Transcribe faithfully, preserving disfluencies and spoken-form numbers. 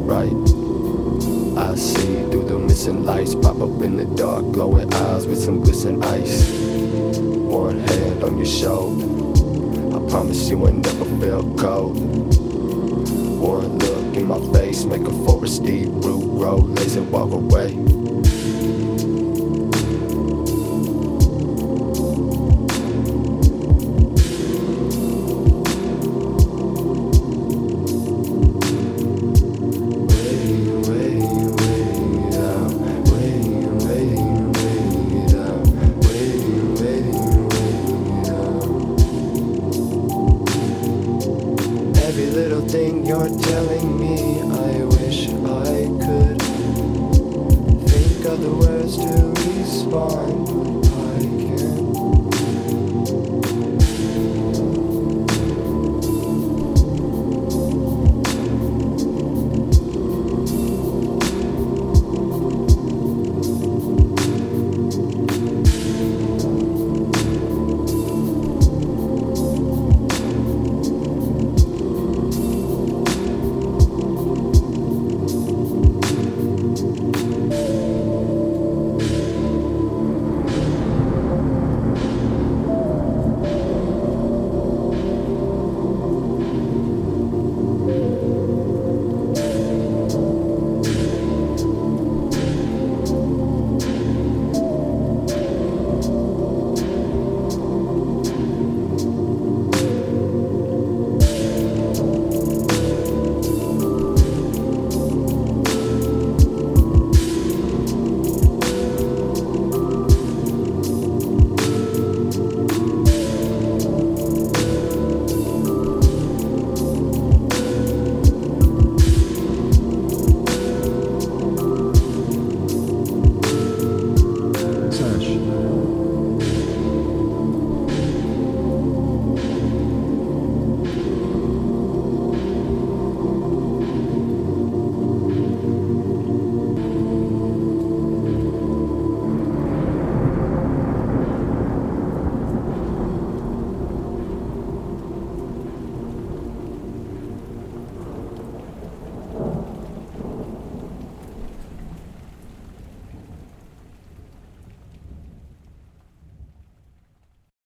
right. I see through the missing lights, pop up in the dark, glowing eyes with some glisten ice. One hand on your shoulder, I promise you ain't never felt cold. One look in my face, make a forest deep root grow, lazy walk away. Every little thing you're telling me, I wish I could think of the words to respond.